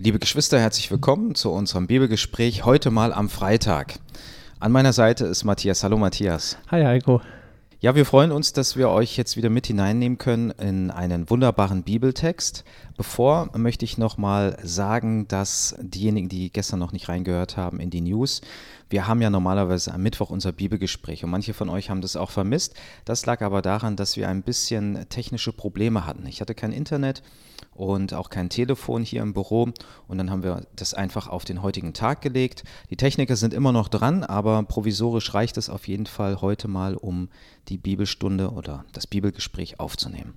Liebe Geschwister, herzlich willkommen zu unserem Bibelgespräch heute mal am Freitag. An meiner Seite ist Matthias. Hallo Matthias. Hi Heiko. Ja, wir freuen uns, dass wir euch jetzt wieder mit hineinnehmen können in einen wunderbaren Bibeltext. Bevor möchte ich nochmal sagen, dass diejenigen, die gestern noch nicht reingehört haben in die News, wir haben ja normalerweise am Mittwoch unser Bibelgespräch und manche von euch haben das auch vermisst. Das lag aber daran, dass wir ein bisschen technische Probleme hatten. Ich hatte kein Internet und auch kein Telefon hier im Büro und dann haben wir das einfach auf den heutigen Tag gelegt. Die Techniker sind immer noch dran, aber provisorisch reicht es auf jeden Fall heute mal, um die Bibelstunde oder das Bibelgespräch aufzunehmen.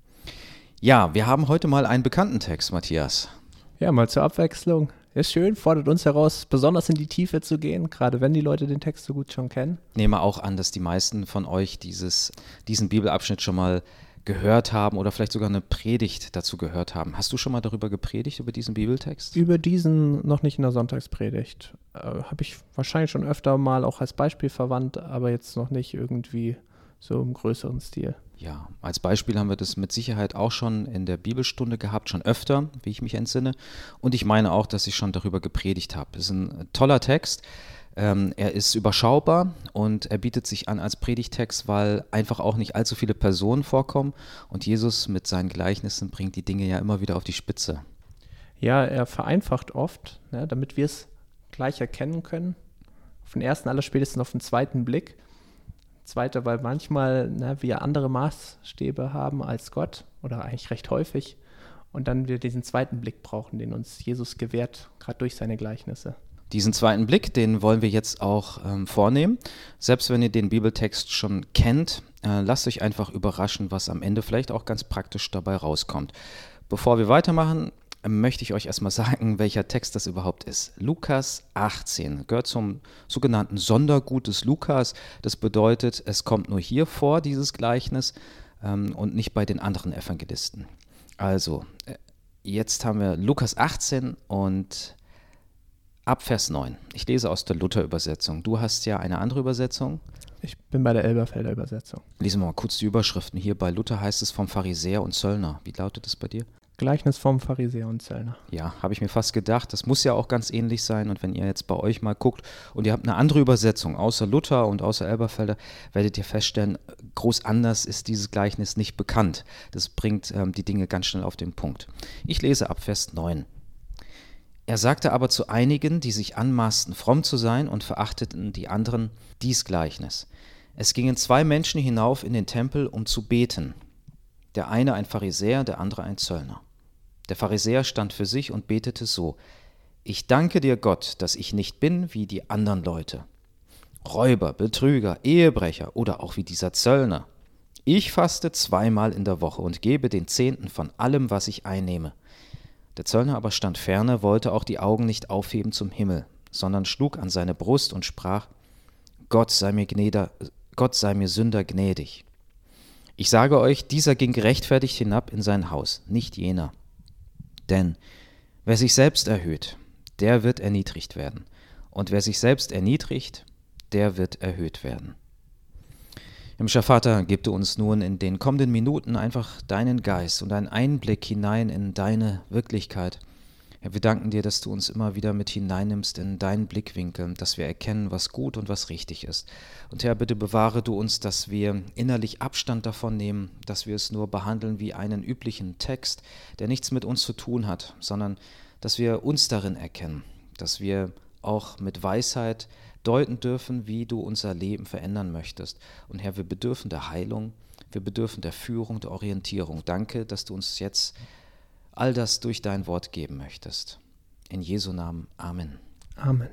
Ja, wir haben heute mal einen bekannten Text, Matthias. Ja, mal zur Abwechslung. Ist schön, fordert uns heraus, besonders in die Tiefe zu gehen, gerade wenn die Leute den Text so gut schon kennen. Ich nehme auch an, dass die meisten von euch diesen Bibelabschnitt schon mal gehört haben oder vielleicht sogar eine Predigt dazu gehört haben. Hast du schon mal darüber gepredigt, über diesen Bibeltext? Über diesen noch nicht in der Sonntagspredigt. Habe ich wahrscheinlich schon öfter mal auch als Beispiel verwandt, aber jetzt noch nicht irgendwie so im größeren Stil. Ja, als Beispiel haben wir das mit Sicherheit auch schon in der Bibelstunde gehabt, schon öfter, wie ich mich entsinne. Und ich meine auch, dass ich schon darüber gepredigt habe. Das ist ein toller Text. Er ist überschaubar und er bietet sich an als Predigtext, weil einfach auch nicht allzu viele Personen vorkommen. Und Jesus mit seinen Gleichnissen bringt die Dinge ja immer wieder auf die Spitze. Ja, er vereinfacht oft, ne, damit wir es gleich erkennen können. Auf den ersten, allerspätestens auf den zweiten Blick. Zweiter, weil manchmal wir andere Maßstäbe haben als Gott oder eigentlich recht häufig und dann wir diesen zweiten Blick brauchen, den uns Jesus gewährt, gerade durch seine Gleichnisse. Diesen zweiten Blick, den wollen wir jetzt auch vornehmen. Selbst wenn ihr den Bibeltext schon kennt, lasst euch einfach überraschen, was am Ende vielleicht auch ganz praktisch dabei rauskommt. Bevor wir weitermachen, möchte ich euch erstmal sagen, welcher Text das überhaupt ist. Lukas 18 gehört zum sogenannten Sondergut des Lukas. Das bedeutet, es kommt nur hier vor, dieses Gleichnis, und nicht bei den anderen Evangelisten. Also, jetzt haben wir Lukas 18 und ab Vers 9. Ich lese aus der Luther-Übersetzung. Du hast ja eine andere Übersetzung. Ich bin bei der Elberfelder Übersetzung. Lesen wir mal kurz die Überschriften. Hier bei Luther heißt es vom Pharisäer und Zöllner. Wie lautet es bei dir? Gleichnis vom Pharisäer und Zöllner. Ja, habe ich mir fast gedacht. Das muss ja auch ganz ähnlich sein. Und wenn ihr jetzt bei euch mal guckt und ihr habt eine andere Übersetzung, außer Luther und außer Elberfelder, werdet ihr feststellen, groß anders ist dieses Gleichnis nicht bekannt. Das bringt die Dinge ganz schnell auf den Punkt. Ich lese ab Vers 9. Er sagte aber zu einigen, die sich anmaßten, fromm zu sein und verachteten die anderen, dies Gleichnis. Es gingen zwei Menschen hinauf in den Tempel, um zu beten. Der eine ein Pharisäer, der andere ein Zöllner. Der Pharisäer stand für sich und betete so: Ich danke dir, Gott, dass ich nicht bin wie die anderen Leute. Räuber, Betrüger, Ehebrecher oder auch wie dieser Zöllner. Ich faste 2-mal in der Woche und gebe den Zehnten von allem, was ich einnehme. Der Zöllner aber stand ferne, wollte auch die Augen nicht aufheben zum Himmel, sondern schlug an seine Brust und sprach: Gott sei mir Sünder gnädig. Ich sage euch, dieser ging gerechtfertigt hinab in sein Haus, nicht jener. Denn wer sich selbst erhöht, der wird erniedrigt werden. Und wer sich selbst erniedrigt, der wird erhöht werden. Himmlischer Vater, gib du uns nun in den kommenden Minuten einfach deinen Geist und einen Einblick hinein in deine Wirklichkeit. Herr, wir danken dir, dass du uns immer wieder mit hineinnimmst in deinen Blickwinkel, dass wir erkennen, was gut und was richtig ist. Und Herr, bitte bewahre du uns, dass wir innerlich Abstand davon nehmen, dass wir es nur behandeln wie einen üblichen Text, der nichts mit uns zu tun hat, sondern dass wir uns darin erkennen, dass wir auch mit Weisheit deuten dürfen, wie du unser Leben verändern möchtest. Und Herr, wir bedürfen der Heilung, wir bedürfen der Führung, der Orientierung. Danke, dass du uns jetzt all das durch dein Wort geben möchtest. In Jesu Namen. Amen. Amen.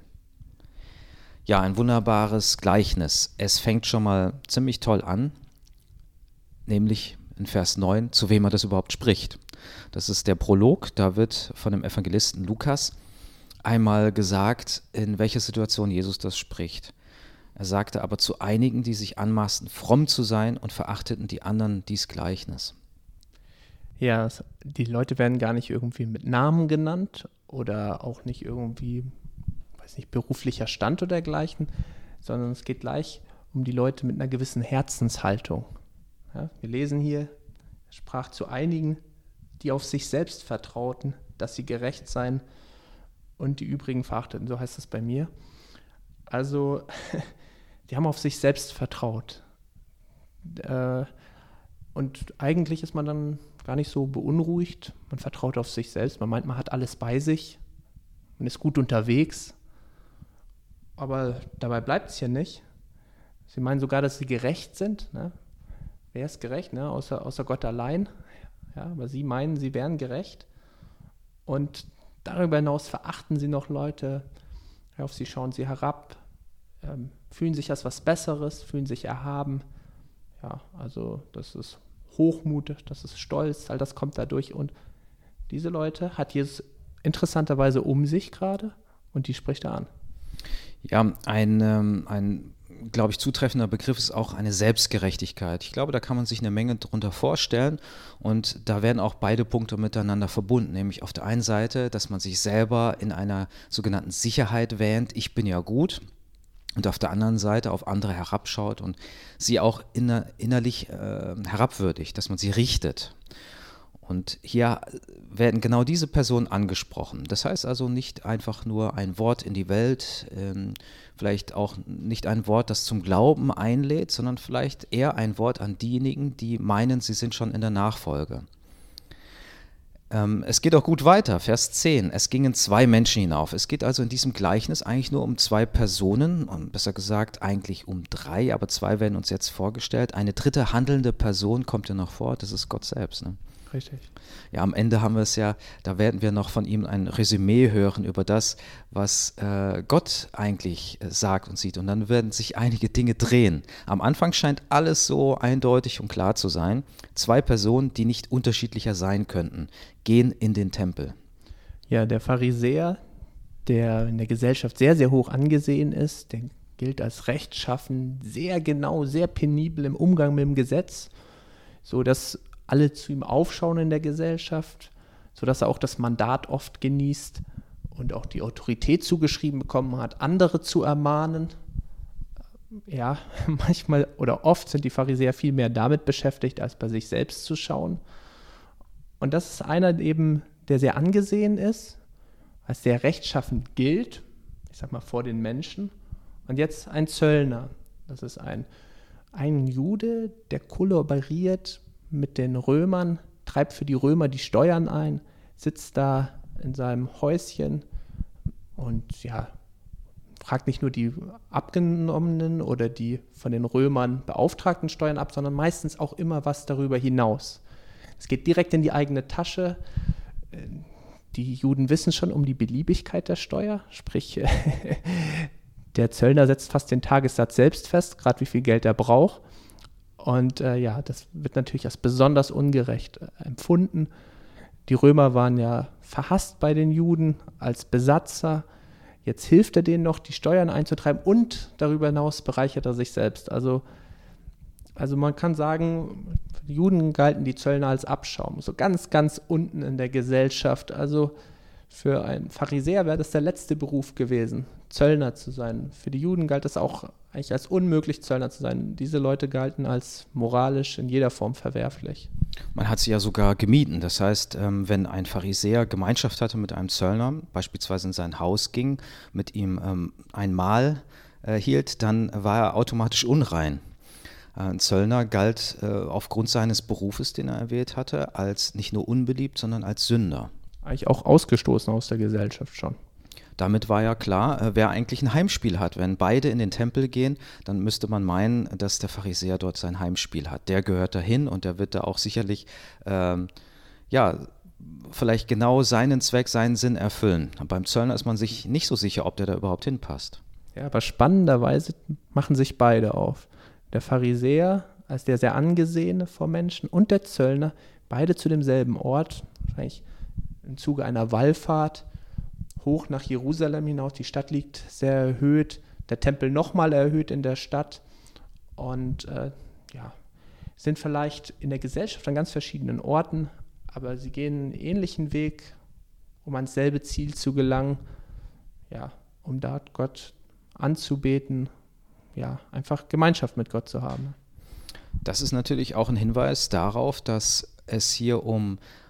Ja, ein wunderbares Gleichnis. Es fängt schon mal ziemlich toll an, nämlich in Vers 9, zu wem er das überhaupt spricht. Das ist der Prolog, da wird von dem Evangelisten Lukas einmal gesagt, in welcher Situation Jesus das spricht. Er sagte aber zu einigen, die sich anmaßten, fromm zu sein und verachteten die anderen dies Gleichnis. Ja, die Leute werden gar nicht irgendwie mit Namen genannt oder auch nicht irgendwie, weiß nicht, beruflicher Stand oder dergleichen, sondern es geht gleich um die Leute mit einer gewissen Herzenshaltung. Ja, wir lesen hier, er sprach zu einigen, die auf sich selbst vertrauten, dass sie gerecht seien und die übrigen verachteten. So heißt es bei mir. Also, die haben auf sich selbst vertraut. Und eigentlich ist man dann gar nicht so beunruhigt. Man vertraut auf sich selbst. Man meint, man hat alles bei sich. Man ist gut unterwegs. Aber dabei bleibt es hier nicht. Sie meinen sogar, dass sie gerecht sind. Ne? Wer ist gerecht? Ne? Außer Gott allein. Ja, aber sie meinen, sie wären gerecht. Und darüber hinaus verachten sie noch Leute. Auf sie schauen sie herab. Fühlen sich als was Besseres, fühlen sich erhaben. Ja, also das ist Hochmut, das ist Stolz, all das kommt dadurch. Und diese Leute hat Jesus interessanterweise um sich gerade und die spricht er an. Ja, ein glaube ich, zutreffender Begriff ist auch eine Selbstgerechtigkeit. Ich glaube, da kann man sich eine Menge drunter vorstellen und da werden auch beide Punkte miteinander verbunden, nämlich auf der einen Seite, dass man sich selber in einer sogenannten Sicherheit wähnt, ich bin ja gut, und auf der anderen Seite auf andere herabschaut und sie auch innerlich herabwürdigt, dass man sie richtet. Und hier werden genau diese Personen angesprochen. Das heißt also nicht einfach nur ein Wort in die Welt, vielleicht auch nicht ein Wort, das zum Glauben einlädt, sondern vielleicht eher ein Wort an diejenigen, die meinen, sie sind schon in der Nachfolge. Es geht auch gut weiter, Vers 10. Es gingen 2 Menschen hinauf. Es geht also in diesem Gleichnis eigentlich nur um 2 Personen, besser gesagt eigentlich um 3, aber 2 werden uns jetzt vorgestellt. Eine dritte handelnde Person kommt ja noch vor, das ist Gott selbst. Ne? Richtig. Ja, am Ende haben wir es ja, da werden wir noch von ihm ein Resümee hören über das, was Gott eigentlich sagt und sieht. Und dann werden sich einige Dinge drehen. Am Anfang scheint alles so eindeutig und klar zu sein. 2 Personen, die nicht unterschiedlicher sein könnten, gehen in den Tempel. Ja, der Pharisäer, der in der Gesellschaft sehr, sehr hoch angesehen ist, der gilt als rechtschaffen, sehr genau, sehr penibel im Umgang mit dem Gesetz, so dass alle zu ihm aufschauen in der Gesellschaft, sodass er auch das Mandat oft genießt und auch die Autorität zugeschrieben bekommen hat, andere zu ermahnen. Ja, manchmal oder oft sind die Pharisäer viel mehr damit beschäftigt, als bei sich selbst zu schauen. Und das ist einer eben, der sehr angesehen ist, als sehr rechtschaffen gilt, ich sag mal vor den Menschen. Und jetzt ein Zöllner, das ist ein Jude, der kollaboriert mit den Römern, treibt für die Römer die Steuern ein, sitzt da in seinem Häuschen und ja, fragt nicht nur die abgenommenen oder die von den Römern beauftragten Steuern ab, sondern meistens auch immer was darüber hinaus. Es geht direkt in die eigene Tasche. Die Juden wissen schon um die Beliebigkeit der Steuer, sprich der Zöllner setzt fast den Tagessatz selbst fest, gerade wie viel Geld er braucht. Und ja, das wird natürlich als besonders ungerecht empfunden. Die Römer waren ja verhasst bei den Juden als Besatzer. Jetzt hilft er denen noch, die Steuern einzutreiben und darüber hinaus bereichert er sich selbst. Also man kann sagen, für die Juden galten die Zöllner als Abschaum, so ganz, ganz unten in der Gesellschaft. Also für einen Pharisäer wäre das der letzte Beruf gewesen, Zöllner zu sein. Für die Juden galt es auch eigentlich als unmöglich, Zöllner zu sein. Diese Leute galten als moralisch in jeder Form verwerflich. Man hat sie ja sogar gemieden. Das heißt, wenn ein Pharisäer Gemeinschaft hatte mit einem Zöllner, beispielsweise in sein Haus ging, mit ihm ein Mahl hielt, dann war er automatisch unrein. Ein Zöllner galt aufgrund seines Berufes, den er erwählt hatte, als nicht nur unbeliebt, sondern als Sünder. Eigentlich auch ausgestoßen aus der Gesellschaft schon. Damit war ja klar, wer eigentlich ein Heimspiel hat. Wenn beide in den Tempel gehen, dann müsste man meinen, dass der Pharisäer dort sein Heimspiel hat. Der gehört dahin und der wird da auch sicherlich, vielleicht genau seinen Zweck, seinen Sinn erfüllen. Beim Zöllner ist man sich nicht so sicher, ob der da überhaupt hinpasst. Ja, aber spannenderweise machen sich beide auf. Der Pharisäer als der sehr angesehene vor Menschen und der Zöllner, beide zu demselben Ort, wahrscheinlich im Zuge einer Wallfahrt, hoch nach Jerusalem hinaus. Die Stadt liegt sehr erhöht, der Tempel nochmal erhöht in der Stadt und sind vielleicht in der Gesellschaft an ganz verschiedenen Orten, aber sie gehen einen ähnlichen Weg, um ans selbe Ziel zu gelangen, ja, um dort Gott anzubeten, ja, einfach Gemeinschaft mit Gott zu haben. Das ist natürlich auch ein Hinweis darauf, dass es hier um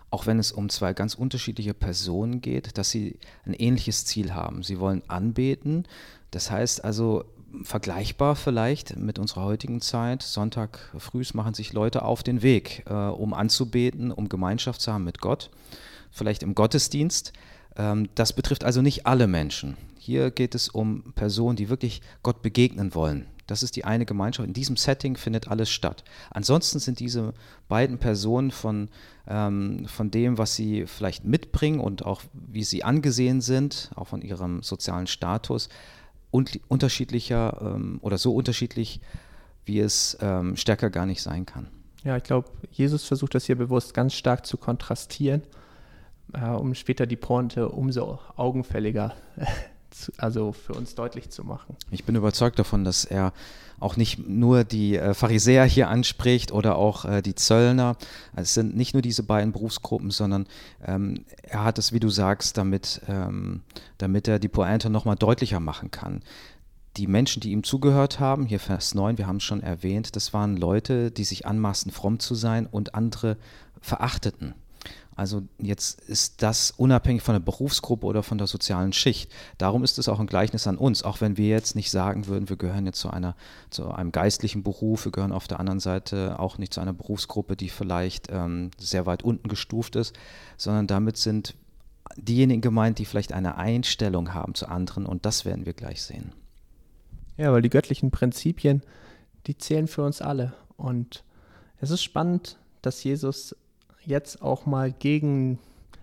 auch wenn es um zwei ganz unterschiedliche Personen geht, dass sie ein ähnliches Ziel haben. Sie wollen anbeten, das heißt also vergleichbar vielleicht mit unserer heutigen Zeit. Sonntag früh machen sich Leute auf den Weg, um anzubeten, um Gemeinschaft zu haben mit Gott, vielleicht im Gottesdienst. Das betrifft also nicht alle Menschen. Hier geht es um Personen, die wirklich Gott begegnen wollen. Das ist die eine Gemeinschaft. In diesem Setting findet alles statt. Ansonsten sind diese beiden Personen von dem, was sie vielleicht mitbringen und auch wie sie angesehen sind, auch von ihrem sozialen Status, unterschiedlicher oder so unterschiedlich, wie es stärker gar nicht sein kann. Ja, ich glaube, Jesus versucht das hier bewusst ganz stark zu kontrastieren, um später die Pointe umso augenfälliger also für uns deutlich zu machen. Ich bin überzeugt davon, dass er auch nicht nur die Pharisäer hier anspricht oder auch die Zöllner. Es sind nicht nur diese beiden Berufsgruppen, sondern er hat es, wie du sagst, damit er die Pointe nochmal deutlicher machen kann. Die Menschen, die ihm zugehört haben, hier Vers 9, wir haben es schon erwähnt, das waren Leute, die sich anmaßen, fromm zu sein und andere verachteten. Also jetzt ist das unabhängig von der Berufsgruppe oder von der sozialen Schicht. Darum ist es auch ein Gleichnis an uns, auch wenn wir jetzt nicht sagen würden, wir gehören jetzt zu einem geistlichen Beruf, wir gehören auf der anderen Seite auch nicht zu einer Berufsgruppe, die vielleicht sehr weit unten gestuft ist, sondern damit sind diejenigen gemeint, die vielleicht eine Einstellung haben zu anderen, und das werden wir gleich sehen. Ja, weil die göttlichen Prinzipien, die zählen für uns alle. Und es ist spannend, dass Jesus jetzt auch mal gegen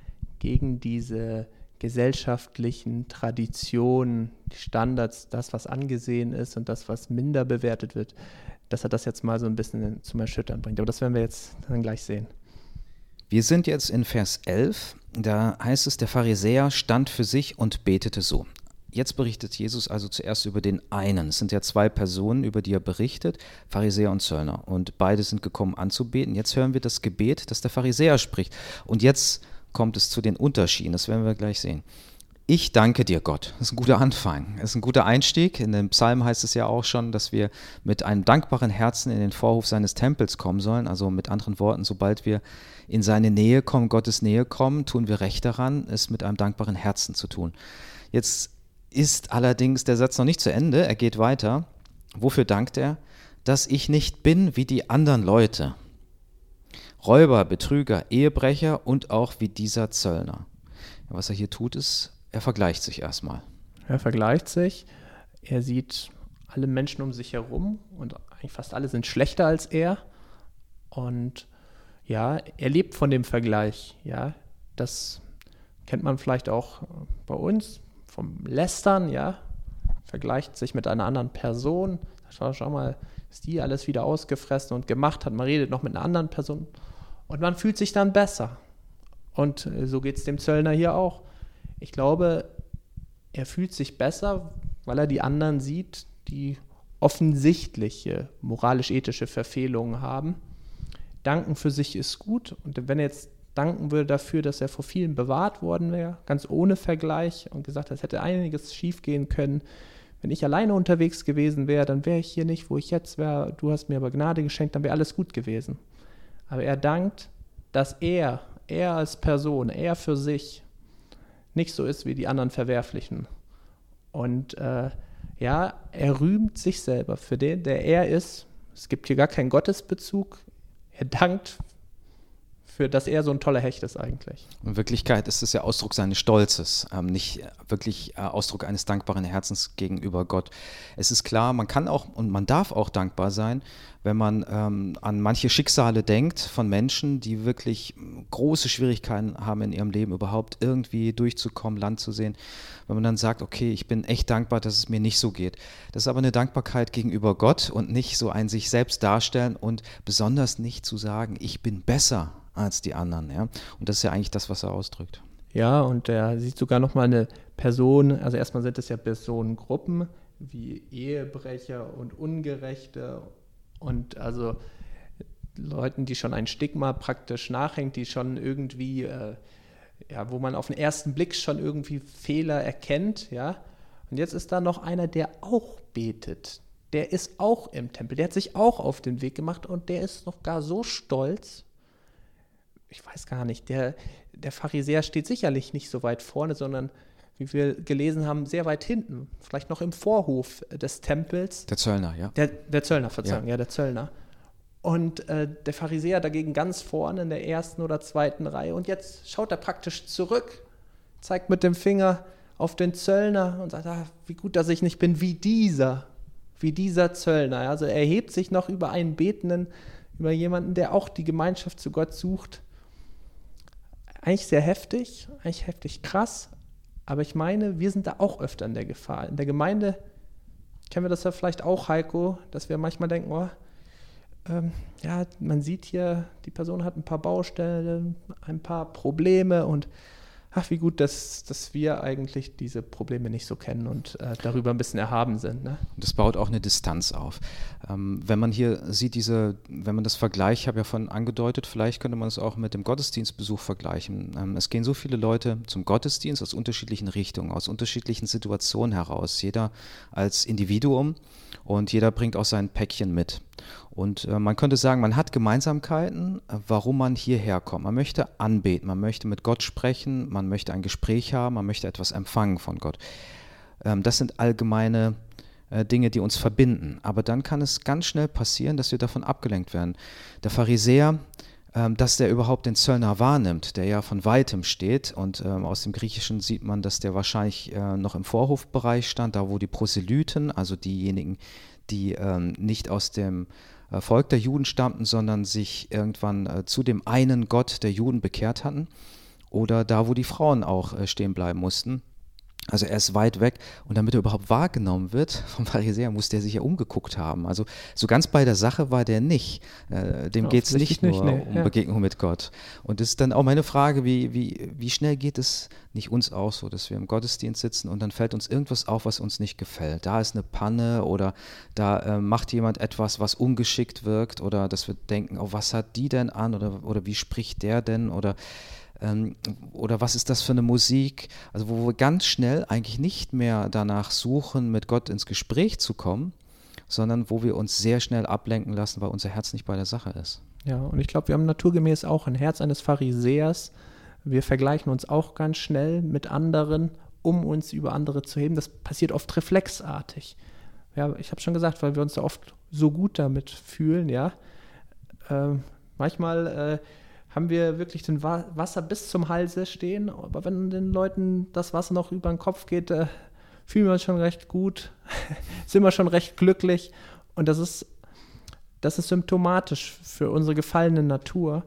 diese gesellschaftlichen Traditionen, die Standards, das, was angesehen ist und das, was minder bewertet wird, dass er das jetzt mal so ein bisschen zum Erschüttern bringt. Aber das werden wir jetzt dann gleich sehen. Wir sind jetzt in Vers 11, da heißt es, der Pharisäer stand für sich und betete so. Jetzt berichtet Jesus also zuerst über den einen. Es sind ja zwei Personen, über die er berichtet, Pharisäer und Zöllner. Und beide sind gekommen anzubeten. Jetzt hören wir das Gebet, das der Pharisäer spricht. Und jetzt kommt es zu den Unterschieden, das werden wir gleich sehen. Ich danke dir, Gott. Das ist ein guter Anfang, das ist ein guter Einstieg. In dem Psalm heißt es ja auch schon, dass wir mit einem dankbaren Herzen in den Vorhof seines Tempels kommen sollen. Also mit anderen Worten, sobald wir in seine Nähe kommen, Gottes Nähe kommen, tun wir recht daran, es mit einem dankbaren Herzen zu tun. Jetzt ist allerdings der Satz noch nicht zu Ende, er geht weiter. Wofür dankt er? Dass ich nicht bin wie die anderen Leute. Räuber, Betrüger, Ehebrecher und auch wie dieser Zöllner. Was er hier tut, ist, er vergleicht sich erstmal. Er vergleicht sich, er sieht alle Menschen um sich herum und eigentlich fast alle sind schlechter als er. Und ja, er lebt von dem Vergleich. Ja, das kennt man vielleicht auch bei uns. Vom Lästern, ja, vergleicht sich mit einer anderen Person. Schau mal, ist die alles wieder ausgefressen und gemacht hat. Man redet noch mit einer anderen Person und man fühlt sich dann besser. Und so geht es dem Zöllner hier auch. Ich glaube, er fühlt sich besser, weil er die anderen sieht, die offensichtliche moralisch-ethische Verfehlungen haben. Danken für sich ist gut, und wenn er jetzt danken würde dafür, dass er vor vielen bewahrt worden wäre, ganz ohne Vergleich, und gesagt hat, es hätte einiges schief gehen können. Wenn ich alleine unterwegs gewesen wäre, dann wäre ich hier nicht, wo ich jetzt wäre. Du hast mir aber Gnade geschenkt, dann wäre alles gut gewesen. Aber er dankt, dass er als Person, er für sich nicht so ist wie die anderen Verwerflichen. Und er rühmt sich selber für den, der er ist. Es gibt hier gar keinen Gottesbezug. Er dankt für dass er so ein toller Hecht ist eigentlich. In Wirklichkeit ist es ja Ausdruck seines Stolzes, nicht wirklich Ausdruck eines dankbaren Herzens gegenüber Gott. Es ist klar, man kann auch und man darf auch dankbar sein, wenn man an manche Schicksale denkt von Menschen, die wirklich große Schwierigkeiten haben in ihrem Leben, überhaupt irgendwie durchzukommen, Land zu sehen. Wenn man dann sagt, okay, ich bin echt dankbar, dass es mir nicht so geht. Das ist aber eine Dankbarkeit gegenüber Gott und nicht so ein sich selbst darstellen und besonders nicht zu sagen, ich bin besser als die anderen. Ja? Und das ist ja eigentlich das, was er ausdrückt. Ja, und er sieht sogar nochmal eine Person, also erstmal sind es ja Personengruppen wie Ehebrecher und Ungerechte und also Leuten, die schon ein Stigma praktisch nachhängt, die schon irgendwie, wo man auf den ersten Blick schon irgendwie Fehler erkennt, ja. Und jetzt ist da noch einer, der auch betet. Der ist auch im Tempel, der hat sich auch auf den Weg gemacht und der ist noch gar so stolz. ich weiß gar nicht, der Pharisäer steht sicherlich nicht so weit vorne, sondern, wie wir gelesen haben, sehr weit hinten, vielleicht noch im Vorhof des Tempels. Der Zöllner, ja. Der Zöllner, Verzeihung, Ja. der Zöllner. Und der Pharisäer dagegen ganz vorne in der ersten oder zweiten Reihe. Und jetzt schaut er praktisch zurück, zeigt mit dem Finger auf den Zöllner und sagt, wie gut, dass ich nicht bin wie dieser Zöllner. Also er erhebt sich noch über einen Betenden, über jemanden, der auch die Gemeinschaft zu Gott sucht. Eigentlich sehr heftig, eigentlich heftig krass, aber ich meine, wir sind da auch öfter in der Gefahr. In der Gemeinde kennen wir das ja vielleicht auch, Heiko, dass wir manchmal denken, man sieht hier, die Person hat ein paar Baustellen, ein paar Probleme und wie gut, dass wir eigentlich diese Probleme nicht so kennen und darüber ein bisschen erhaben sind. Ne? Und das baut auch eine Distanz auf. Wenn man hier sieht, wenn man das vergleicht, ich habe ja von angedeutet, vielleicht könnte man es auch mit dem Gottesdienstbesuch vergleichen. Es gehen so viele Leute zum Gottesdienst aus unterschiedlichen Richtungen, aus unterschiedlichen Situationen heraus, jeder als Individuum und jeder bringt auch sein Päckchen mit. Und man könnte sagen, man hat Gemeinsamkeiten, warum man hierher kommt. Man möchte anbeten, man möchte mit Gott sprechen, man möchte ein Gespräch haben, man möchte etwas empfangen von Gott. Das sind allgemeine Dinge, die uns verbinden. Aber dann kann es ganz schnell passieren, dass wir davon abgelenkt werden. Der Pharisäer, dass der überhaupt den Zöllner wahrnimmt, der ja von Weitem steht. Und aus dem Griechischen sieht man, dass der wahrscheinlich noch im Vorhofbereich stand, da wo die Proselyten, also diejenigen, die nicht aus dem Volk der Juden stammten, sondern sich irgendwann zu dem einen Gott der Juden bekehrt hatten. Oder da, wo die Frauen auch stehen bleiben mussten. Also er ist weit weg und damit er überhaupt wahrgenommen wird vom Pharisäer, muss der sich ja umgeguckt haben. Also so ganz bei der Sache war der nicht. Dem geht es nicht nur um Begegnung mit Gott. Und das ist dann auch meine Frage, wie schnell geht es nicht uns auch so, dass wir im Gottesdienst sitzen und dann fällt uns irgendwas auf, was uns nicht gefällt. Da ist eine Panne oder da macht jemand etwas, was ungeschickt wirkt oder dass wir denken, was hat die denn an oder wie spricht der denn oder was ist das für eine Musik, also wo wir ganz schnell eigentlich nicht mehr danach suchen, mit Gott ins Gespräch zu kommen, sondern wo wir uns sehr schnell ablenken lassen, weil unser Herz nicht bei der Sache ist. Ja, und ich glaube, wir haben naturgemäß auch ein Herz eines Pharisäers. Wir vergleichen uns auch ganz schnell mit anderen, um uns über andere zu heben. Das passiert oft reflexartig. Ja, ich habe schon gesagt, weil wir uns da oft so gut damit fühlen, ja. Manchmal haben wir wirklich den Wasser bis zum Halse stehen, aber wenn den Leuten das Wasser noch über den Kopf geht, fühlen wir uns schon recht gut, sind wir schon recht glücklich und das ist symptomatisch für unsere gefallene Natur.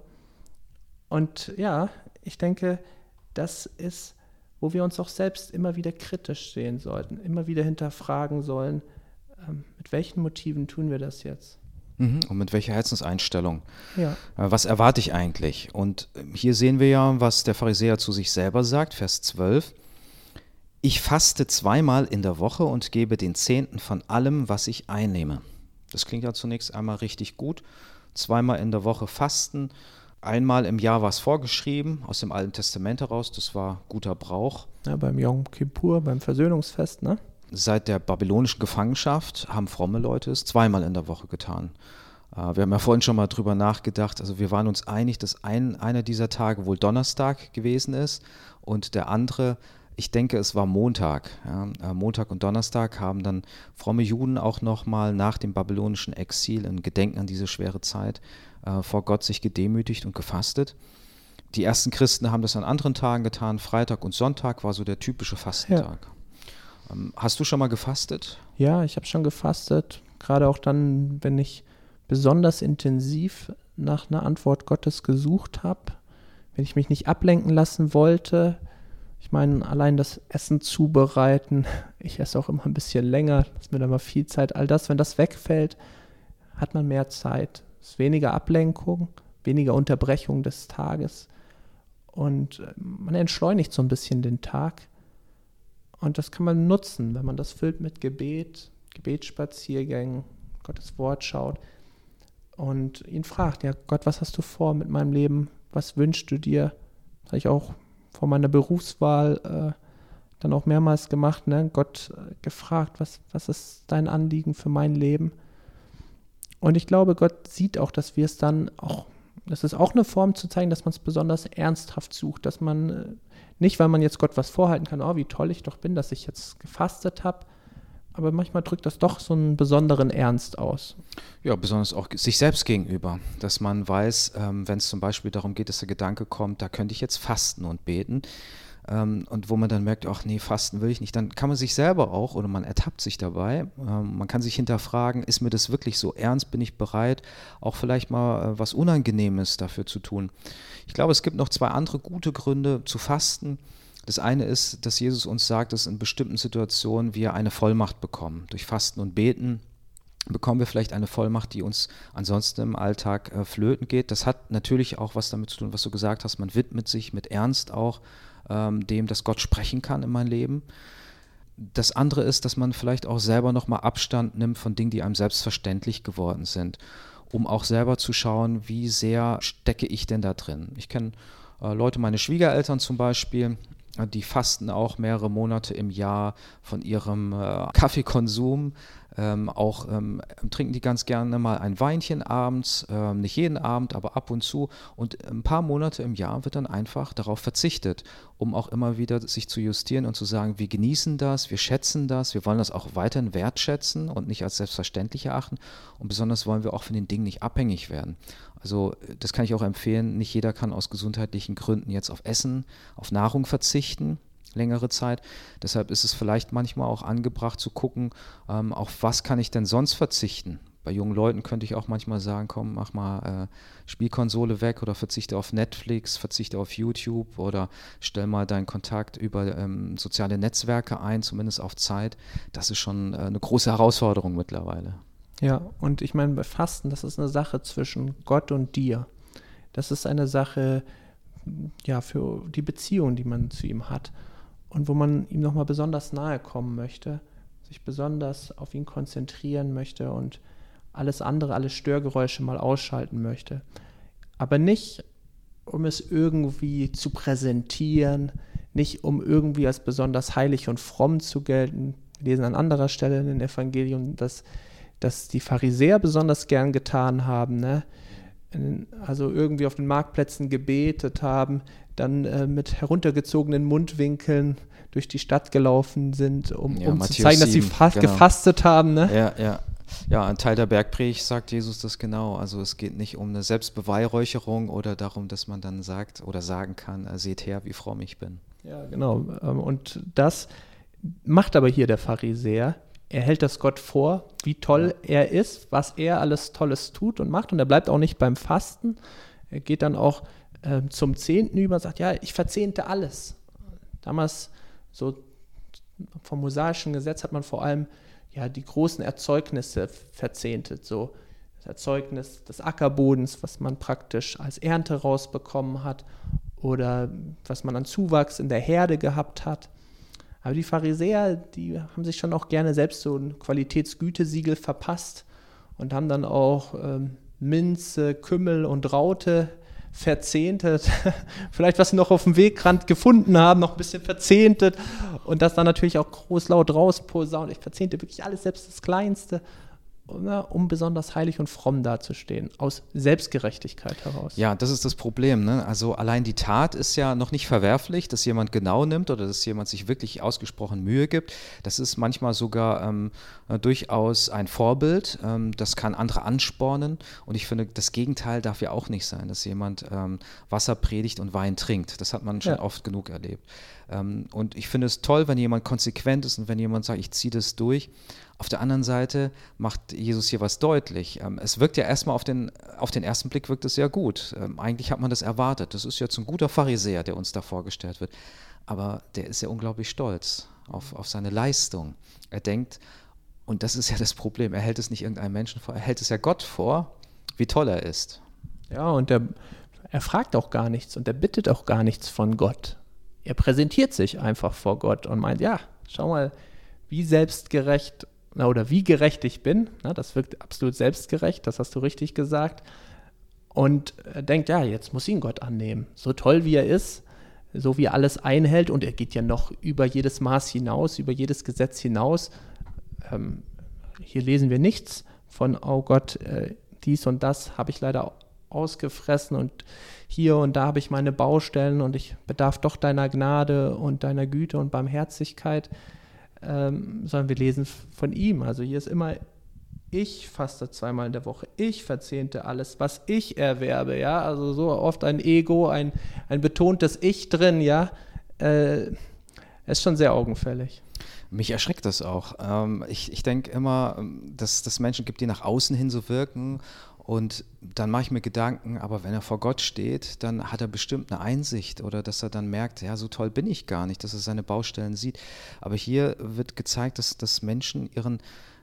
Und ja, ich denke, das ist, wo wir uns auch selbst immer wieder kritisch sehen sollten, immer wieder hinterfragen sollen, mit welchen Motiven tun wir das jetzt? Und mit welcher Herzenseinstellung? Ja. Was erwarte ich eigentlich? Und hier sehen wir ja, was der Pharisäer zu sich selber sagt, Vers 12. Ich faste 2-mal in der Woche und gebe den Zehnten von allem, was ich einnehme. Das klingt ja zunächst einmal richtig gut. 2-mal in der Woche fasten. Einmal im Jahr war es vorgeschrieben, aus dem Alten Testament heraus. Das war guter Brauch. Ja, beim Yom Kippur, beim Versöhnungsfest, ne? Seit der babylonischen Gefangenschaft haben fromme Leute es 2-mal in der Woche getan. Wir haben ja vorhin schon mal drüber nachgedacht, also wir waren uns einig, dass einer dieser Tage wohl Donnerstag gewesen ist und der andere, ich denke, es war Montag. Ja. Montag und Donnerstag haben dann fromme Juden auch nochmal nach dem babylonischen Exil in Gedenken an diese schwere Zeit vor Gott sich gedemütigt und gefastet. Die ersten Christen haben das an anderen Tagen getan, Freitag und Sonntag war so der typische Fastentag. Ja. Hast du schon mal gefastet? Ja, ich habe schon gefastet, gerade auch dann, wenn ich besonders intensiv nach einer Antwort Gottes gesucht habe, wenn ich mich nicht ablenken lassen wollte. Ich meine, allein das Essen zubereiten, ich esse auch immer ein bisschen länger, das ist mir dann mal viel Zeit. All das, wenn das wegfällt, hat man mehr Zeit. Es ist weniger Ablenkung, weniger Unterbrechung des Tages und man entschleunigt so ein bisschen den Tag. Und das kann man nutzen, wenn man das füllt mit Gebet, Gebetsspaziergängen, Gottes Wort schaut und ihn fragt, ja Gott, was hast du vor mit meinem Leben? Was wünschst du dir? Das habe ich auch vor meiner Berufswahl dann auch mehrmals gemacht, ne? Gott gefragt, was ist dein Anliegen für mein Leben? Und ich glaube, Gott sieht auch, dass wir es dann auch das ist auch eine Form zu zeigen, dass man es besonders ernsthaft sucht, dass man nicht, weil man jetzt Gott was vorhalten kann, oh, wie toll ich doch bin, dass ich jetzt gefastet habe, aber manchmal drückt das doch so einen besonderen Ernst aus. Ja, besonders auch sich selbst gegenüber, dass man weiß, wenn es zum Beispiel darum geht, dass der Gedanke kommt, da könnte ich jetzt fasten und beten, und wo man dann merkt, ach nee, fasten will ich nicht, dann kann man sich selber auch, oder man ertappt sich dabei, man kann sich hinterfragen, ist mir das wirklich so ernst, bin ich bereit, auch vielleicht mal was Unangenehmes dafür zu tun. Ich glaube, es gibt noch 2 andere gute Gründe zu fasten. Das eine ist, dass Jesus uns sagt, dass in bestimmten Situationen wir eine Vollmacht bekommen. Durch Fasten und Beten bekommen wir vielleicht eine Vollmacht, die uns ansonsten im Alltag flöten geht. Das hat natürlich auch was damit zu tun, was du gesagt hast. Man widmet sich mit Ernst auch dem, dass Gott sprechen kann in mein Leben. Das andere ist, dass man vielleicht auch selber nochmal Abstand nimmt von Dingen, die einem selbstverständlich geworden sind, um auch selber zu schauen, wie sehr stecke ich denn da drin. Ich kenne Leute, meine Schwiegereltern zum Beispiel, die fasten auch mehrere Monate im Jahr von ihrem Kaffeekonsum. Trinken die ganz gerne mal ein Weinchen abends, nicht jeden Abend, aber ab und zu. Und ein paar Monate im Jahr wird dann einfach darauf verzichtet, um auch immer wieder sich zu justieren und zu sagen, wir genießen das, wir schätzen das, wir wollen das auch weiterhin wertschätzen und nicht als selbstverständlich erachten. Und besonders wollen wir auch von den Dingen nicht abhängig werden. Also das kann ich auch empfehlen, nicht jeder kann aus gesundheitlichen Gründen jetzt auf Essen, auf Nahrung verzichten, längere Zeit. Deshalb ist es vielleicht manchmal auch angebracht zu gucken, auf was kann ich denn sonst verzichten. Bei jungen Leuten könnte ich auch manchmal sagen, komm, mach mal Spielkonsole weg oder verzichte auf Netflix, verzichte auf YouTube oder stell mal deinen Kontakt über soziale Netzwerke ein, zumindest auf Zeit. Das ist schon eine große Herausforderung mittlerweile. Ja, und ich meine, bei Fasten, das ist eine Sache zwischen Gott und dir. Das ist eine Sache, ja, für die Beziehung, die man zu ihm hat und wo man ihm nochmal besonders nahe kommen möchte, sich besonders auf ihn konzentrieren möchte und alles andere, alle Störgeräusche mal ausschalten möchte. Aber nicht, um es irgendwie zu präsentieren, nicht um irgendwie als besonders heilig und fromm zu gelten. Wir lesen an anderer Stelle in den Evangelien, dass die Pharisäer besonders gern getan haben, ne? Also irgendwie auf den Marktplätzen gebetet haben, dann mit heruntergezogenen Mundwinkeln durch die Stadt gelaufen sind, um zu zeigen, dass sie gefastet haben. Ne? Ja, ein Teil der Bergpredigt sagt Jesus das genau. Also es geht nicht um eine Selbstbeweihräucherung oder darum, dass man dann sagt oder sagen kann, seht her, wie fromm ich bin. Ja, genau. Und das macht aber hier der Pharisäer. Er hält das Gott vor, wie toll er ist, was er alles Tolles tut und macht. Und er bleibt auch nicht beim Fasten. Er geht dann auch zum Zehnten über und sagt, ja, ich verzehnte alles. Damals, so vom mosaischen Gesetz, hat man vor allem ja die großen Erzeugnisse verzehntet. So das Erzeugnis des Ackerbodens, was man praktisch als Ernte rausbekommen hat oder was man an Zuwachs in der Herde gehabt hat. Aber die Pharisäer, die haben sich schon auch gerne selbst so ein Qualitätsgütesiegel verpasst und haben dann auch Minze, Kümmel und Raute verzehntet. Vielleicht, was sie noch auf dem Wegrand gefunden haben, noch ein bisschen verzehntet und das dann natürlich auch groß laut rausposaunt. Ich verzehnte wirklich alles, selbst das Kleinste, um besonders heilig und fromm dazustehen, aus Selbstgerechtigkeit heraus. Ja, das ist das Problem, ne? Also allein die Tat ist ja noch nicht verwerflich, dass jemand genau nimmt oder dass jemand sich wirklich ausgesprochen Mühe gibt. Das ist manchmal sogar durchaus ein Vorbild. Das kann andere anspornen und ich finde, das Gegenteil darf ja auch nicht sein, dass jemand Wasser predigt und Wein trinkt. Das hat man schon oft genug erlebt. Und ich finde es toll, wenn jemand konsequent ist und wenn jemand sagt, ich ziehe das durch. Auf der anderen Seite macht Jesus hier was deutlich. Es wirkt ja erstmal auf den ersten Blick wirkt es sehr gut. Eigentlich hat man das erwartet. Das ist jetzt ein guter Pharisäer, der uns da vorgestellt wird. Aber der ist ja unglaublich stolz auf seine Leistung. Er denkt, und das ist ja das Problem, er hält es nicht irgendeinem Menschen vor, er hält es ja Gott vor, wie toll er ist. Ja, und er fragt auch gar nichts und er bittet auch gar nichts von Gott. Er präsentiert sich einfach vor Gott und meint, ja, schau mal, wie selbstgerecht oder wie gerecht ich bin. Na, das wirkt absolut selbstgerecht, das hast du richtig gesagt. Und er denkt, ja, jetzt muss ihn Gott annehmen. So toll wie er ist, so wie er alles einhält und er geht ja noch über jedes Maß hinaus, über jedes Gesetz hinaus. Hier lesen wir nichts von, oh Gott, dies und das habe ich leider ausgefressen und hier und da habe ich meine Baustellen und ich bedarf doch deiner Gnade und deiner Güte und Barmherzigkeit, sondern wir lesen von ihm. Also hier ist immer, ich faste 2-mal in der Woche, ich verzehnte alles, was ich erwerbe, ja, also so oft ein Ego, ein betontes Ich drin, ja, ist schon sehr augenfällig. Mich erschreckt das auch. Ich denke immer, dass es Menschen gibt, die nach außen hin so wirken und dann mache ich mir Gedanken, aber wenn er vor Gott steht, dann hat er bestimmt eine Einsicht oder dass er dann merkt, ja, so toll bin ich gar nicht, dass er seine Baustellen sieht. Aber hier wird gezeigt, dass Menschen ihren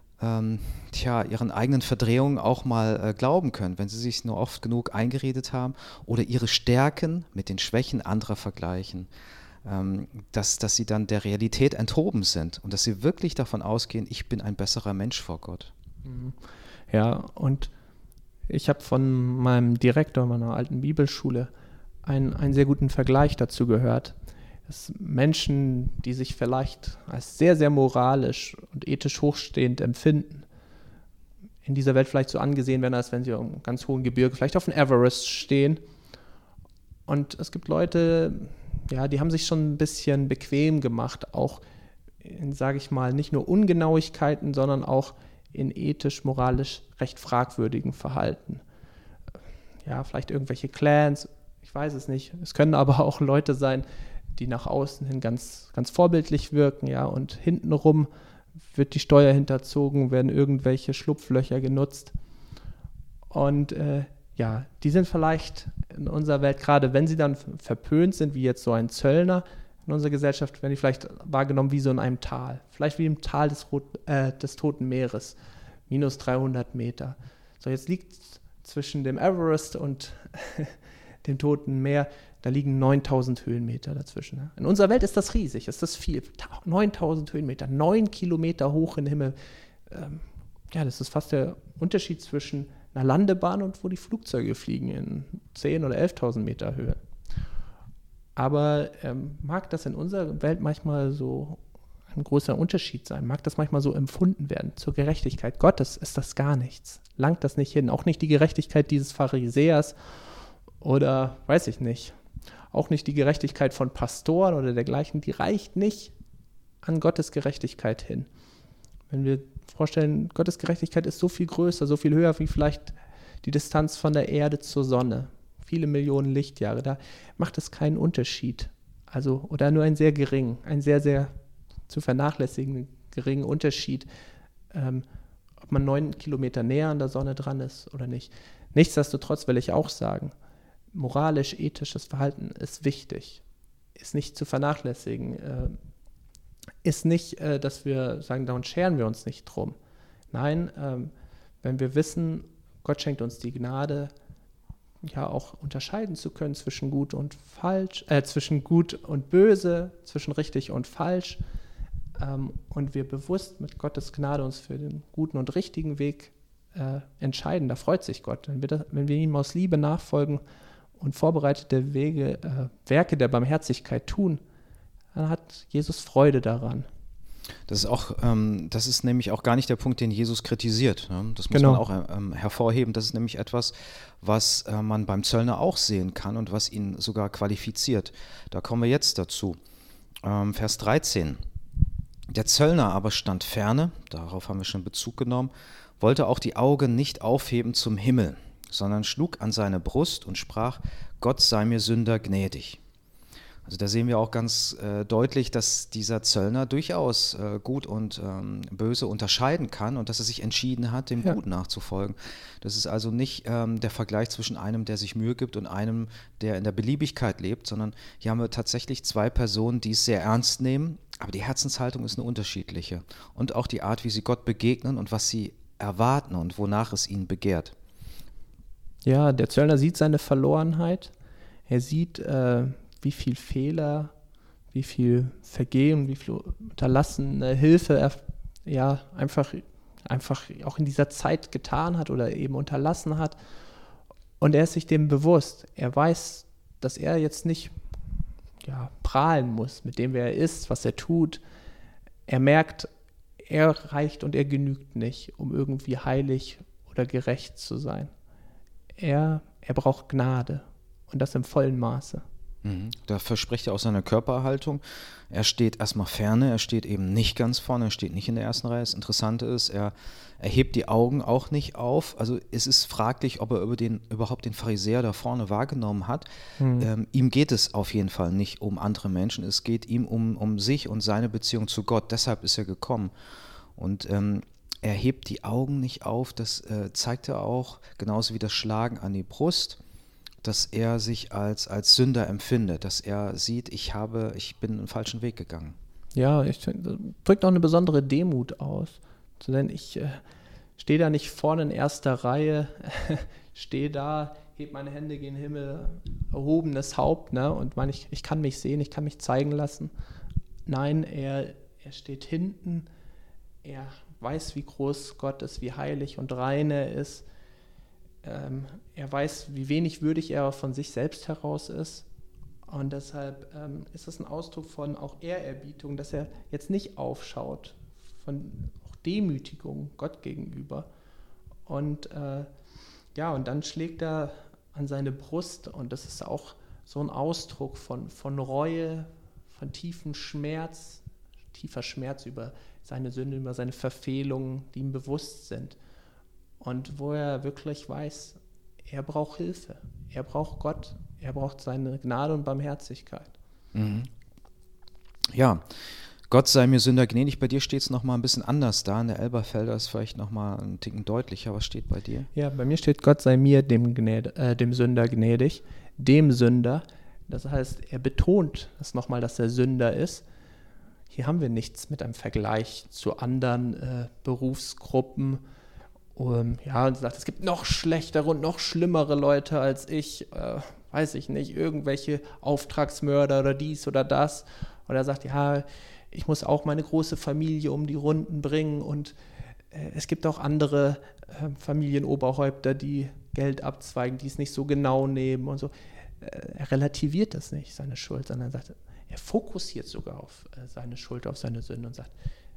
eigenen Verdrehungen auch mal glauben können, wenn sie sich nur oft genug eingeredet haben oder ihre Stärken mit den Schwächen anderer vergleichen. Dass sie dann der Realität enthoben sind und dass sie wirklich davon ausgehen, ich bin ein besserer Mensch vor Gott. Ja, und ich habe von meinem Direktor meiner alten Bibelschule einen sehr guten Vergleich dazu gehört, dass Menschen, die sich vielleicht als sehr, sehr moralisch und ethisch hochstehend empfinden, in dieser Welt vielleicht so angesehen werden, als wenn sie am ganz hohen Gebirge, vielleicht auf dem Everest stehen. Und es gibt Leute, ja, die haben sich schon ein bisschen bequem gemacht, auch in, sage ich mal, nicht nur Ungenauigkeiten, sondern auch in ethisch, moralisch recht fragwürdigen Verhalten. Ja, vielleicht irgendwelche Clans, ich weiß es nicht. Es können aber auch Leute sein, die nach außen hin ganz, ganz vorbildlich wirken, ja, und hintenrum wird die Steuer hinterzogen, werden irgendwelche Schlupflöcher genutzt. Und die sind vielleicht in unserer Welt, gerade wenn sie dann verpönt sind, wie jetzt so ein Zöllner in unserer Gesellschaft, werden die vielleicht wahrgenommen wie so in einem Tal. Vielleicht wie im Tal des Toten Meeres, minus 300 Meter. So, jetzt liegt zwischen dem Everest und dem Toten Meer, da liegen 9000 Höhenmeter dazwischen. In unserer Welt ist das riesig, ist das viel. 9000 Höhenmeter, 9 Kilometer hoch in den Himmel. Das ist fast der Unterschied zwischen einer Landebahn und wo die Flugzeuge fliegen in 10.000 oder 11.000 Meter Höhe. Aber mag das in unserer Welt manchmal so ein großer Unterschied sein? Mag das manchmal so empfunden werden? Zur Gerechtigkeit Gottes ist das gar nichts. Langt das nicht hin? Auch nicht die Gerechtigkeit dieses Pharisäers oder, weiß ich nicht, auch nicht die Gerechtigkeit von Pastoren oder dergleichen, die reicht nicht an Gottes Gerechtigkeit hin. Wenn wir vorstellen, Gottes Gerechtigkeit ist so viel größer, so viel höher wie vielleicht die Distanz von der Erde zur Sonne. Viele Millionen Lichtjahre, da macht es keinen Unterschied. Also, oder nur einen sehr geringen, einen sehr, sehr zu vernachlässigenden geringen Unterschied, ob man 9 Kilometer näher an der Sonne dran ist oder nicht. Nichtsdestotrotz will ich auch sagen, moralisch-ethisches Verhalten ist wichtig, ist nicht zu vernachlässigen, ist nicht, dass wir sagen, darum scheren wir uns nicht drum. Nein, wenn wir wissen, Gott schenkt uns die Gnade, ja auch unterscheiden zu können zwischen gut und falsch, zwischen gut und böse, zwischen richtig und falsch, und wir bewusst mit Gottes Gnade uns für den guten und richtigen Weg entscheiden, da freut sich Gott. Wenn wir ihm aus Liebe nachfolgen und vorbereitete Werke der Barmherzigkeit tun, dann hat Jesus Freude daran. Das ist nämlich auch gar nicht der Punkt, den Jesus kritisiert. Ne? Das muss Genau. man auch hervorheben. Das ist nämlich etwas, was man beim Zöllner auch sehen kann und was ihn sogar qualifiziert. Da kommen wir jetzt dazu. Vers 13. Der Zöllner aber stand ferne, darauf haben wir schon Bezug genommen, wollte auch die Augen nicht aufheben zum Himmel, sondern schlug an seine Brust und sprach, Gott sei mir Sünder gnädig. Also da sehen wir auch ganz deutlich, dass dieser Zöllner durchaus gut und böse unterscheiden kann und dass er sich entschieden hat, dem Gut nachzufolgen. Das ist also nicht der Vergleich zwischen einem, der sich Mühe gibt und einem, der in der Beliebigkeit lebt, sondern hier haben wir tatsächlich zwei Personen, die es sehr ernst nehmen, aber die Herzenshaltung ist eine unterschiedliche. Und auch die Art, wie sie Gott begegnen und was sie erwarten und wonach es ihnen begehrt. Ja, der Zöllner sieht seine Verlorenheit, er sieht wie viel Fehler, wie viel Vergehen, wie viel unterlassene Hilfe er einfach auch in dieser Zeit getan hat oder eben unterlassen hat. Und er ist sich dem bewusst. Er weiß, dass er jetzt nicht prahlen muss mit dem, wer er ist, was er tut. Er merkt, er reicht und er genügt nicht, um irgendwie heilig oder gerecht zu sein. er braucht Gnade und das im vollen Maße. Da verspricht er auch seine Körperhaltung. Er steht erstmal ferne, er steht eben nicht ganz vorne, er steht nicht in der ersten Reihe. Das Interessante ist, er hebt die Augen auch nicht auf. Also es ist fraglich, ob er überhaupt den Pharisäer da vorne wahrgenommen hat. Ihm geht es auf jeden Fall nicht um andere Menschen, es geht ihm um sich und seine Beziehung zu Gott. Deshalb ist er gekommen. Und er hebt die Augen nicht auf, das zeigt er auch, genauso wie das Schlagen an die Brust, dass er sich als Sünder empfindet, dass er sieht, ich bin einen falschen Weg gegangen. Ja, drückt auch eine besondere Demut aus. Denn ich stehe da nicht vorne in erster Reihe, stehe da, heb meine Hände gen Himmel, erhobenes Haupt, ne, und meine, ich kann mich sehen, ich kann mich zeigen lassen. Nein, er steht hinten, er weiß, wie groß Gott ist, wie heilig und rein er ist. Er weiß, wie wenig würdig er von sich selbst heraus ist. Und deshalb ist es ein Ausdruck von auch Ehrerbietung, dass er jetzt nicht aufschaut, von auch Demütigung Gott gegenüber. Und und dann schlägt er an seine Brust und das ist auch so ein Ausdruck von Reue, von tiefer Schmerz über seine Sünde, über seine Verfehlungen, die ihm bewusst sind. Und wo er wirklich weiß, er braucht Hilfe, er braucht Gott, er braucht seine Gnade und Barmherzigkeit. Ja, Gott sei mir Sünder gnädig. Bei dir steht es nochmal ein bisschen anders da. In der Elberfelder ist vielleicht nochmal ein Ticken deutlicher. Was steht bei dir? Ja, bei mir steht, Gott sei mir, dem Sünder gnädig, dem Sünder. Das heißt, er betont das nochmal, dass er Sünder ist. Hier haben wir nichts mit einem Vergleich zu anderen Berufsgruppen. Und sagt, es gibt noch schlechtere und noch schlimmere Leute als ich, weiß ich nicht, irgendwelche Auftragsmörder oder dies oder das. Und er sagt, ja, ich muss auch meine große Familie um die Runden bringen und es gibt auch andere Familienoberhäupter, die Geld abzweigen, die es nicht so genau nehmen und so. Er relativiert das nicht, seine Schuld, sondern sagt, er fokussiert sogar auf seine Schuld, auf seine Sünde und sagt,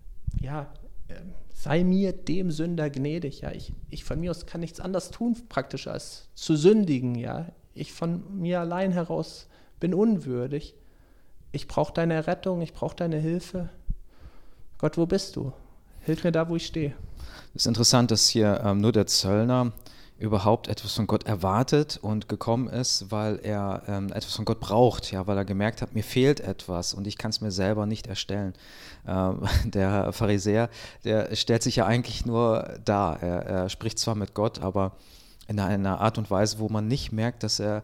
sei mir dem Sünder gnädig, ja, ich von mir aus kann nichts anderes tun, praktisch als zu sündigen, ja, ich von mir allein heraus bin unwürdig, ich brauche deine Rettung, ich brauche deine Hilfe, Gott, wo bist du? Hilf mir da, wo ich stehe. Es ist interessant, dass hier nur der Zöllner überhaupt etwas von Gott erwartet und gekommen ist, weil er etwas von Gott braucht, ja, weil er gemerkt hat, mir fehlt etwas und ich kann es mir selber nicht erstellen. Der Pharisäer, der stellt sich ja eigentlich nur dar. Er spricht zwar mit Gott, aber in einer Art und Weise, wo man nicht merkt, dass er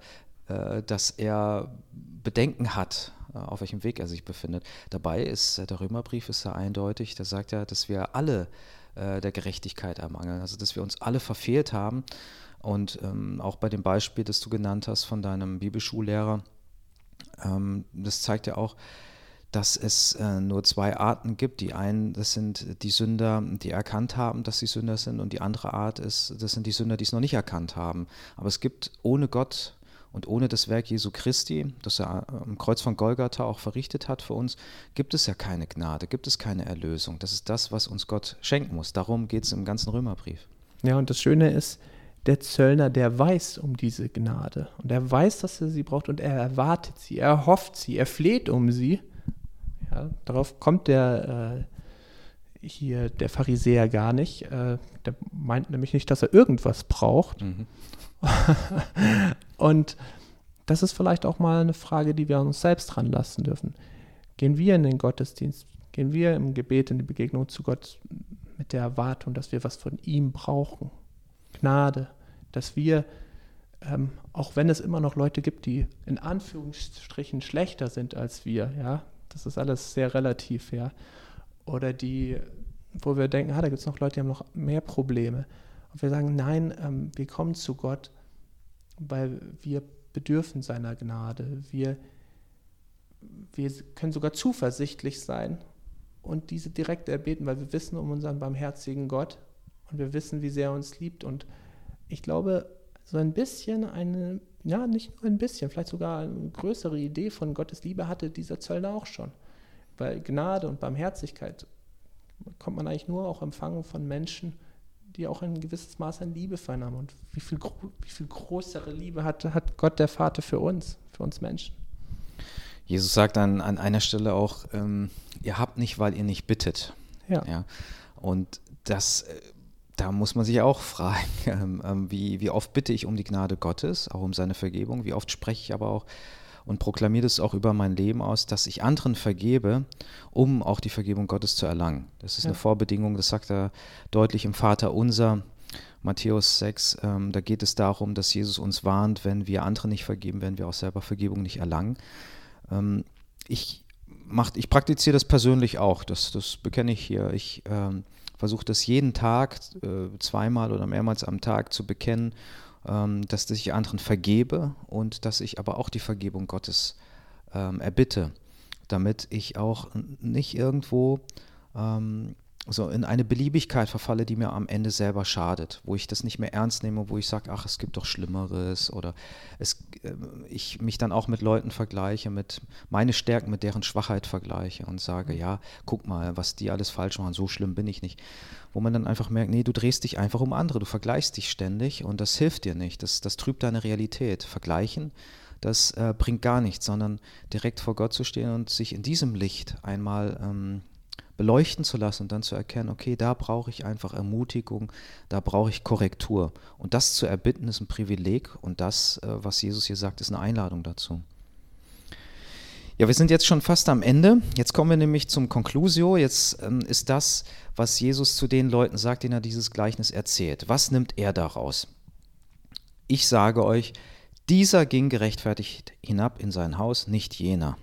Bedenken hat, auf welchem Weg er sich befindet. Dabei ist der Römerbrief ist ja eindeutig, da sagt er, dass wir alle der Gerechtigkeit ermangeln, also dass wir uns alle verfehlt haben und auch bei dem Beispiel, das du genannt hast von deinem Bibelschullehrer, das zeigt ja auch, dass es nur zwei Arten gibt. Die einen, das sind die Sünder, die erkannt haben, dass sie Sünder sind, und die andere Art das sind die Sünder, die es noch nicht erkannt haben. Aber es gibt ohne Gott und ohne das Werk Jesu Christi, das er am Kreuz von Golgatha auch verrichtet hat für uns, gibt es ja keine Gnade, gibt es keine Erlösung. Das ist das, was uns Gott schenken muss. Darum geht es im ganzen Römerbrief. Ja, und das Schöne ist, der Zöllner, der weiß um diese Gnade. Und er weiß, dass er sie braucht und er erwartet sie, er erhofft sie, er fleht um sie. Ja, darauf kommt der Pharisäer gar nicht. Der meint nämlich nicht, dass er irgendwas braucht. Und das ist vielleicht auch mal eine Frage, die wir an uns selbst dran lassen dürfen. Gehen wir in den Gottesdienst, gehen wir im Gebet in die Begegnung zu Gott mit der Erwartung, dass wir was von ihm brauchen? Gnade, dass wir, auch wenn es immer noch Leute gibt, die in Anführungsstrichen schlechter sind als wir, ja, das ist alles sehr relativ, ja, oder wo wir denken, da gibt es noch Leute, die haben noch mehr Probleme. Und wir sagen, nein, wir kommen zu Gott, weil wir bedürfen seiner Gnade. Wir können sogar zuversichtlich sein und diese direkt erbeten, weil wir wissen um unseren barmherzigen Gott und wir wissen, wie sehr er uns liebt. Und ich glaube, so ein bisschen nicht nur ein bisschen, vielleicht sogar eine größere Idee von Gottes Liebe hatte dieser Zöllner auch schon. Weil Gnade und Barmherzigkeit kommt man eigentlich nur auch empfangen von Menschen, die auch ein gewisses Maß an Liebe füreinander haben. Und wie viel größere Liebe hat Gott der Vater für uns Menschen. Jesus sagt an einer Stelle auch, ihr habt nicht, weil ihr nicht bittet. Ja. Und da muss man sich auch fragen, wie oft bitte ich um die Gnade Gottes, auch um seine Vergebung, wie oft spreche ich aber auch und proklamiere das auch über mein Leben aus, dass ich anderen vergebe, um auch die Vergebung Gottes zu erlangen. Das ist eine Vorbedingung, das sagt er deutlich im Vaterunser, Matthäus 6, da geht es darum, dass Jesus uns warnt, wenn wir anderen nicht vergeben, wenn wir auch selber Vergebung nicht erlangen. Ich praktiziere das persönlich auch, das bekenne ich hier. Ich versuche das jeden Tag, zweimal oder mehrmals am Tag zu bekennen, dass ich anderen vergebe und dass ich aber auch die Vergebung Gottes erbitte, damit ich auch nicht irgendwo so in eine Beliebigkeit verfalle, die mir am Ende selber schadet, wo ich das nicht mehr ernst nehme, wo ich sage, ach, es gibt doch Schlimmeres oder ich mich dann auch mit Leuten vergleiche, mit meine Stärken mit deren Schwachheit vergleiche und sage, ja, guck mal, was die alles falsch machen, so schlimm bin ich nicht. Wo man dann einfach merkt, nee, du drehst dich einfach um andere, du vergleichst dich ständig und das hilft dir nicht, das trübt deine Realität. Vergleichen, das bringt gar nichts, sondern direkt vor Gott zu stehen und sich in diesem Licht einmal beleuchten zu lassen und dann zu erkennen, okay, da brauche ich einfach Ermutigung, da brauche ich Korrektur. Und das zu erbitten ist ein Privileg und das, was Jesus hier sagt, ist eine Einladung dazu. Ja, wir sind jetzt schon fast am Ende. Jetzt kommen wir nämlich zum Conclusio. Jetzt ist das, was Jesus zu den Leuten sagt, denen er dieses Gleichnis erzählt. Was nimmt er daraus? Ich sage euch, dieser ging gerechtfertigt hinab in sein Haus, nicht jener.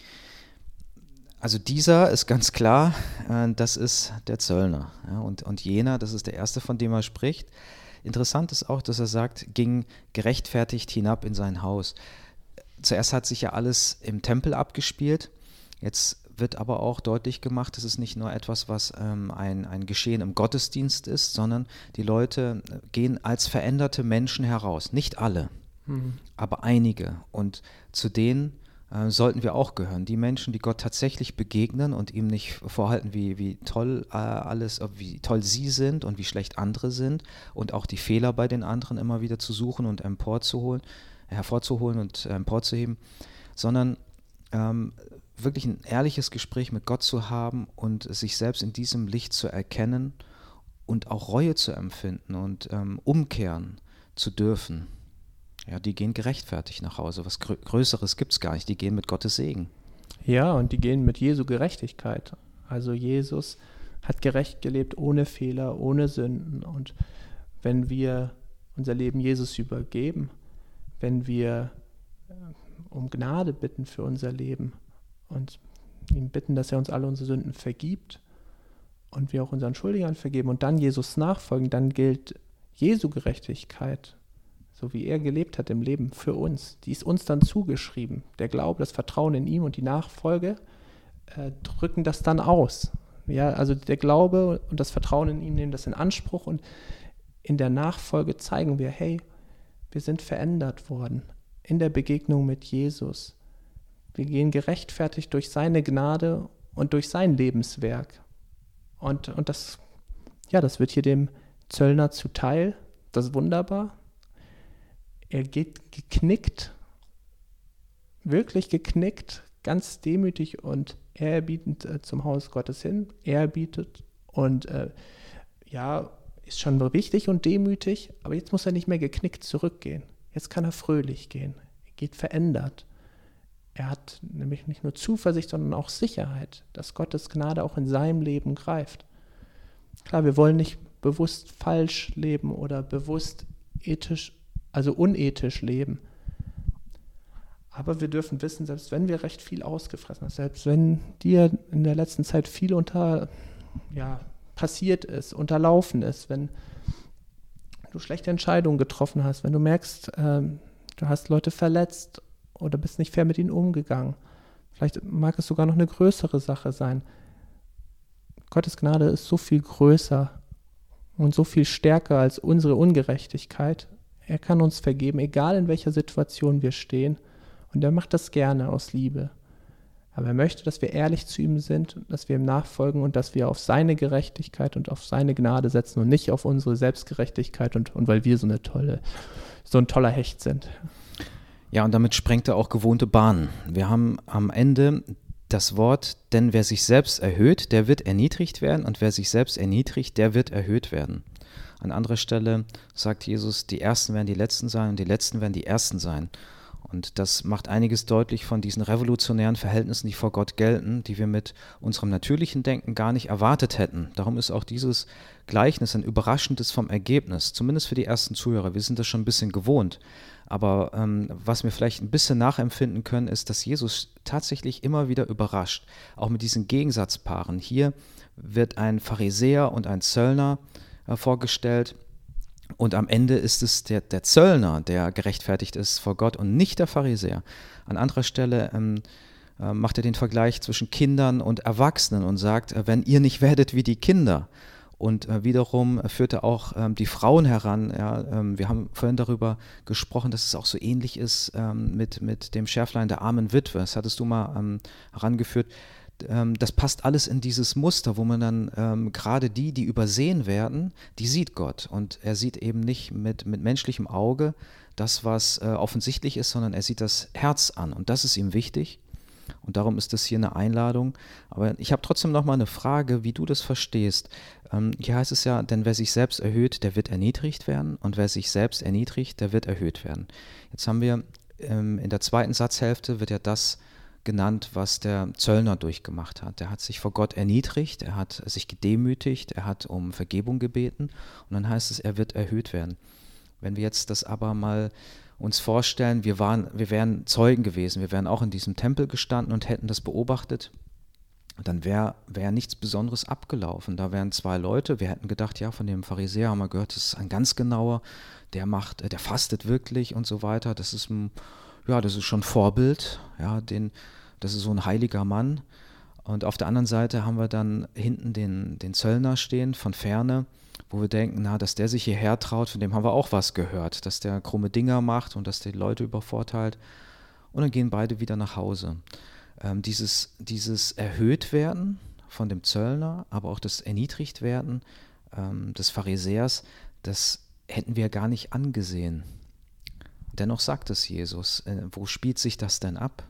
Also dieser ist ganz klar, das ist der Zöllner. Ja, und jener, das ist der erste, von dem er spricht. Interessant ist auch, dass er sagt, ging gerechtfertigt hinab in sein Haus. Zuerst hat sich ja alles im Tempel abgespielt. Jetzt wird aber auch deutlich gemacht, das ist nicht nur etwas, was ein Geschehen im Gottesdienst ist, sondern die Leute gehen als veränderte Menschen heraus. Nicht alle, aber einige. Und zu denen sollten wir auch gehören. Die Menschen, die Gott tatsächlich begegnen und ihm nicht vorhalten, wie toll wie toll sie sind und wie schlecht andere sind und auch die Fehler bei den anderen immer wieder zu suchen und hervorzuholen und emporzuheben, sondern wirklich ein ehrliches Gespräch mit Gott zu haben und sich selbst in diesem Licht zu erkennen und auch Reue zu empfinden und umkehren zu dürfen. Ja, die gehen gerechtfertigt nach Hause. Was Größeres gibt es gar nicht. Die gehen mit Gottes Segen. Ja, und die gehen mit Jesu Gerechtigkeit. Also Jesus hat gerecht gelebt, ohne Fehler, ohne Sünden. Und wenn wir unser Leben Jesus übergeben, wenn wir um Gnade bitten für unser Leben und ihn bitten, dass er uns alle unsere Sünden vergibt und wir auch unseren Schuldigern vergeben und dann Jesus nachfolgen, dann gilt Jesu Gerechtigkeit, so wie er gelebt hat im Leben für uns. Die ist uns dann zugeschrieben. Der Glaube, das Vertrauen in ihm und die Nachfolge drücken das dann aus. Ja, also der Glaube und das Vertrauen in ihn nehmen das in Anspruch und in der Nachfolge zeigen wir, hey, wir sind verändert worden in der Begegnung mit Jesus. Wir gehen gerechtfertigt durch seine Gnade und durch sein Lebenswerk. Und das wird hier dem Zöllner zuteil. Das ist wunderbar. Er geht geknickt, wirklich geknickt, ganz demütig und ehrerbietend zum Haus Gottes hin. Ehrerbietet und ist schon wichtig und demütig, aber jetzt muss er nicht mehr geknickt zurückgehen. Jetzt kann er fröhlich gehen. Er geht verändert. Er hat nämlich nicht nur Zuversicht, sondern auch Sicherheit, dass Gottes Gnade auch in seinem Leben greift. Klar, wir wollen nicht bewusst falsch leben oder bewusst unethisch leben. Aber wir dürfen wissen, selbst wenn wir recht viel ausgefressen haben, selbst wenn dir in der letzten Zeit viel passiert ist, unterlaufen ist, wenn du schlechte Entscheidungen getroffen hast, wenn du merkst, du hast Leute verletzt oder bist nicht fair mit ihnen umgegangen, vielleicht mag es sogar noch eine größere Sache sein. Gottes Gnade ist so viel größer und so viel stärker als unsere Ungerechtigkeit. Er kann uns vergeben, egal in welcher Situation wir stehen. Und er macht das gerne aus Liebe. Aber er möchte, dass wir ehrlich zu ihm sind, dass wir ihm nachfolgen und dass wir auf seine Gerechtigkeit und auf seine Gnade setzen und nicht auf unsere Selbstgerechtigkeit und weil wir so ein toller Hecht sind. Ja, und damit sprengt er auch gewohnte Bahnen. Wir haben am Ende das Wort, denn wer sich selbst erhöht, der wird erniedrigt werden, und wer sich selbst erniedrigt, der wird erhöht werden. An anderer Stelle sagt Jesus, die Ersten werden die Letzten sein und die Letzten werden die Ersten sein. Und das macht einiges deutlich von diesen revolutionären Verhältnissen, die vor Gott gelten, die wir mit unserem natürlichen Denken gar nicht erwartet hätten. Darum ist auch dieses Gleichnis ein überraschendes vom Ergebnis, zumindest für die ersten Zuhörer. Wir sind das schon ein bisschen gewohnt. Aber was wir vielleicht ein bisschen nachempfinden können, ist, dass Jesus tatsächlich immer wieder überrascht, auch mit diesen Gegensatzpaaren. Hier wird ein Pharisäer und ein Zöllner vorgestellt. Und am Ende ist es der Zöllner, der gerechtfertigt ist vor Gott und nicht der Pharisäer. An anderer Stelle macht er den Vergleich zwischen Kindern und Erwachsenen und sagt, wenn ihr nicht werdet wie die Kinder. Und wiederum führt er auch die Frauen heran. Ja, wir haben vorhin darüber gesprochen, dass es auch so ähnlich ist mit dem Schärflein der armen Witwe. Das hattest du mal herangeführt. Das passt alles in dieses Muster, wo man dann gerade die übersehen werden, die sieht Gott. Und er sieht eben nicht mit menschlichem Auge das, was offensichtlich ist, sondern er sieht das Herz an. Und das ist ihm wichtig. Und darum ist das hier eine Einladung. Aber ich habe trotzdem noch mal eine Frage, wie du das verstehst. Hier heißt es ja, denn wer sich selbst erhöht, der wird erniedrigt werden. Und wer sich selbst erniedrigt, der wird erhöht werden. Jetzt haben wir in der zweiten Satzhälfte wird ja das genannt, was der Zöllner durchgemacht hat. Er hat sich vor Gott erniedrigt, er hat sich gedemütigt, er hat um Vergebung gebeten und dann heißt es, er wird erhöht werden. Wenn wir jetzt das aber mal uns vorstellen, wir wären Zeugen gewesen, wir wären auch in diesem Tempel gestanden und hätten das beobachtet, dann wäre nichts Besonderes abgelaufen. Da wären zwei Leute, wir hätten gedacht, ja, von dem Pharisäer haben wir gehört, das ist ein ganz genauer, der fastet wirklich und so weiter, das ist schon Vorbild, ja, das ist so ein heiliger Mann. Und auf der anderen Seite haben wir dann hinten den Zöllner stehen von Ferne, wo wir denken, dass der sich hierher traut, von dem haben wir auch was gehört, dass der krumme Dinger macht und dass der die Leute übervorteilt. Und dann gehen beide wieder nach Hause. Dieses Erhöhtwerden von dem Zöllner, aber auch das Erniedrigtwerden des Pharisäers, das hätten wir gar nicht angesehen. Dennoch sagt es Jesus. Wo spielt sich das denn ab?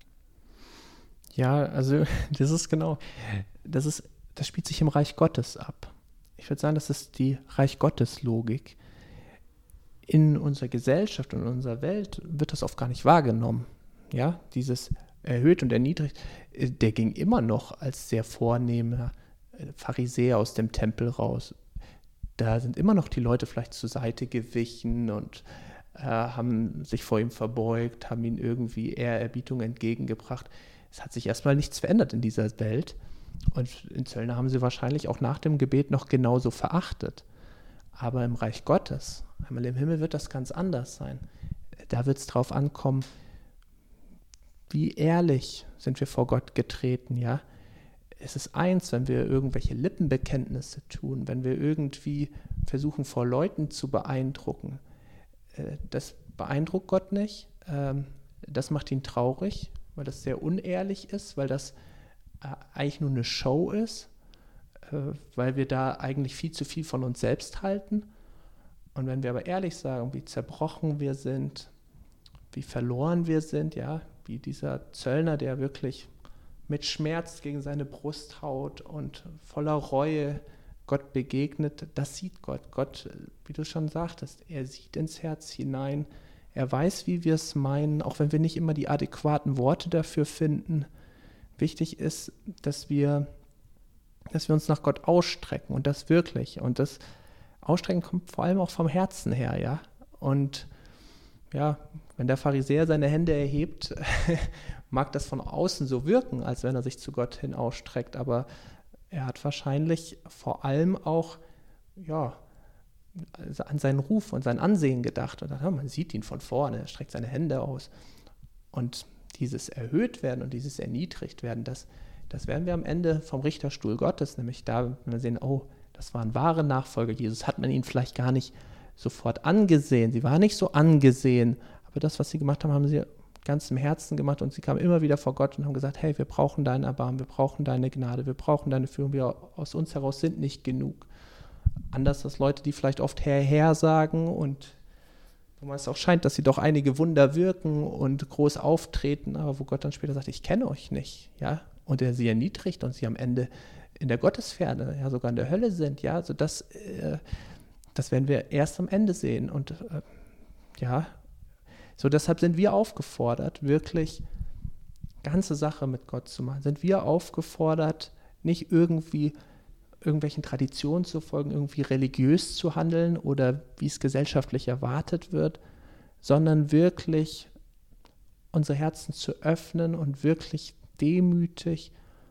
Ja, also das spielt sich im Reich Gottes ab. Ich würde sagen, das ist die Reich Gottes Logik. In unserer Gesellschaft und in unserer Welt wird das oft gar nicht wahrgenommen. Ja, dieses erhöht und erniedrigt, der ging immer noch als sehr vornehmer Pharisäer aus dem Tempel raus. Da sind immer noch die Leute vielleicht zur Seite gewichen und haben sich vor ihm verbeugt, haben ihm irgendwie Ehrerbietung entgegengebracht. Es hat sich erstmal nichts verändert in dieser Welt. Und in Zöllner haben sie wahrscheinlich auch nach dem Gebet noch genauso verachtet. Aber im Reich Gottes, einmal im Himmel, wird das ganz anders sein. Da wird es drauf ankommen, wie ehrlich sind wir vor Gott getreten, ja. Es ist eins, wenn wir irgendwelche Lippenbekenntnisse tun, wenn wir irgendwie versuchen, vor Leuten zu beeindrucken. Das beeindruckt Gott nicht. Das macht ihn traurig, weil das sehr unehrlich ist, weil das eigentlich nur eine Show ist, weil wir da eigentlich viel zu viel von uns selbst halten. Und wenn wir aber ehrlich sagen, wie zerbrochen wir sind, wie verloren wir sind, ja, wie dieser Zöllner, der wirklich mit Schmerz gegen seine Brust haut und voller Reue Gott begegnet, das sieht Gott. Gott, wie du schon sagtest, er sieht ins Herz hinein, er weiß, wie wir es meinen, auch wenn wir nicht immer die adäquaten Worte dafür finden. Wichtig ist, dass wir uns nach Gott ausstrecken und das wirklich. Und das Ausstrecken kommt vor allem auch vom Herzen her, ja. Und ja, wenn der Pharisäer seine Hände erhebt, mag das von außen so wirken, als wenn er sich zu Gott hin ausstreckt, aber er hat wahrscheinlich vor allem auch an seinen Ruf und sein Ansehen gedacht. Und dann, man sieht ihn von vorne, er streckt seine Hände aus. Und dieses Erhöhtwerden und dieses Erniedrigtwerden, das werden wir am Ende vom Richterstuhl Gottes, nämlich da, wenn wir sehen, oh, das waren wahre Nachfolger Jesus, hat man ihn vielleicht gar nicht sofort angesehen. Sie waren nicht so angesehen, aber das, was sie gemacht haben, haben sie ganzem Herzen gemacht und sie kamen immer wieder vor Gott und haben gesagt, hey, wir brauchen dein Erbarmen, wir brauchen deine Gnade, wir brauchen deine Führung, wir aus uns heraus sind nicht genug. Anders als Leute, die vielleicht oft Herr sagen und wo man es auch scheint, dass sie doch einige Wunder wirken und groß auftreten, aber wo Gott dann später sagt, ich kenne euch nicht, ja, und er sie erniedrigt und sie am Ende in der Gottesferne, ja, sogar in der Hölle sind, ja, also das werden wir erst am Ende sehen und so deshalb sind wir aufgefordert, wirklich ganze Sache mit Gott zu machen, sind wir aufgefordert, nicht irgendwelchen Traditionen zu folgen, irgendwie religiös zu handeln oder wie es gesellschaftlich erwartet wird, sondern wirklich unsere Herzen zu öffnen und wirklich demütig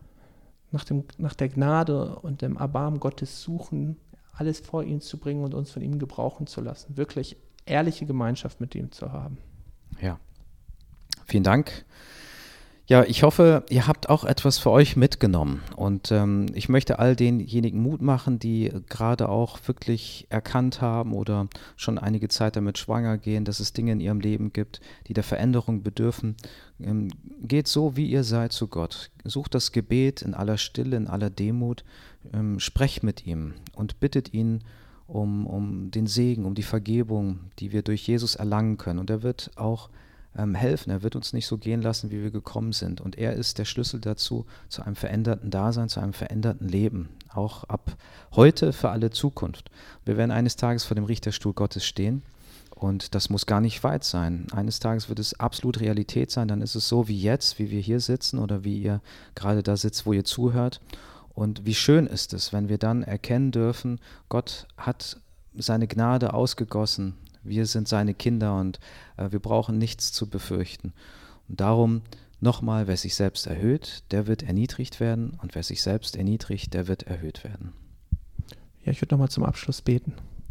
nach der Gnade und dem Erbarmen Gottes suchen, alles vor ihn zu bringen und uns von ihm gebrauchen zu lassen. Wirklich ehrliche Gemeinschaft mit ihm zu haben. Ja, vielen Dank. Ja, ich hoffe, ihr habt auch etwas für euch mitgenommen und ich möchte all denjenigen Mut machen, die gerade auch wirklich erkannt haben oder schon einige Zeit damit schwanger gehen, dass es Dinge in ihrem Leben gibt, die der Veränderung bedürfen. Geht so, wie ihr seid, zu Gott. Sucht das Gebet in aller Stille, in aller Demut, sprecht mit ihm und bittet ihn um den Segen, um die Vergebung, die wir durch Jesus erlangen können. Und er wird auch helfen. Er wird uns nicht so gehen lassen, wie wir gekommen sind. Und er ist der Schlüssel dazu, zu einem veränderten Dasein, zu einem veränderten Leben. Auch ab heute für alle Zukunft. Wir werden eines Tages vor dem Richterstuhl Gottes stehen. Und das muss gar nicht weit sein. Eines Tages wird es absolut Realität sein. Dann ist es so wie jetzt, wie wir hier sitzen oder wie ihr gerade da sitzt, wo ihr zuhört. Und wie schön ist es, wenn wir dann erkennen dürfen, Gott hat seine Gnade ausgegossen. Wir sind seine Kinder und wir brauchen nichts zu befürchten. Und darum nochmal, wer sich selbst erhöht, der wird erniedrigt werden. Und wer sich selbst erniedrigt, der wird erhöht werden. Ja, ich würde nochmal zum Abschluss beten.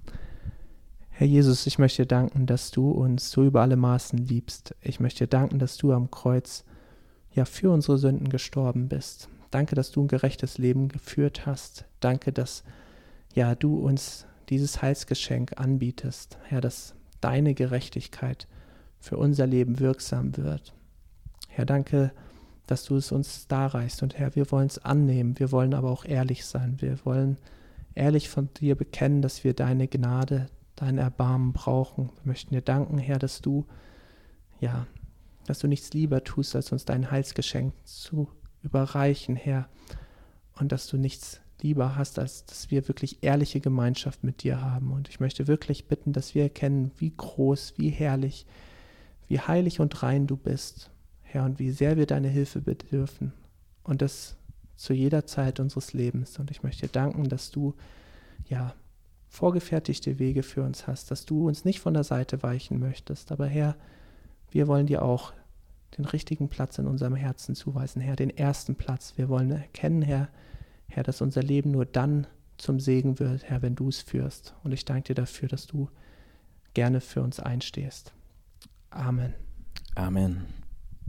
Herr Jesus, ich möchte dir danken, dass du uns so über alle Maßen liebst. Ich möchte dir danken, dass du am Kreuz ja für unsere Sünden gestorben bist. Danke, dass du ein gerechtes Leben geführt hast. Danke, dass ja du uns dieses Heilsgeschenk anbietest, Herr, dass deine Gerechtigkeit für unser Leben wirksam wird. Herr, danke, dass du es uns darreichst und Herr, wir wollen es annehmen, wir wollen aber auch ehrlich sein, wir wollen ehrlich von dir bekennen, dass wir deine Gnade, dein Erbarmen brauchen. Wir möchten dir danken, Herr, dass du nichts lieber tust, als uns dein Heilsgeschenk zu überreichen, Herr, und dass du nichts lieber hast, als dass wir wirklich ehrliche Gemeinschaft mit dir haben. Und ich möchte wirklich bitten, dass wir erkennen, wie groß, wie herrlich, wie heilig und rein du bist, Herr, und wie sehr wir deine Hilfe bedürfen. Und das zu jeder Zeit unseres Lebens. Und ich möchte dir danken, dass du, vorgefertigte Wege für uns hast, dass du uns nicht von der Seite weichen möchtest. Aber Herr, wir wollen dir auch den richtigen Platz in unserem Herzen zuweisen, Herr, den ersten Platz. Wir wollen erkennen, Herr, dass unser Leben nur dann zum Segen wird, Herr, wenn du es führst. Und ich danke dir dafür, dass du gerne für uns einstehst. Amen. Amen.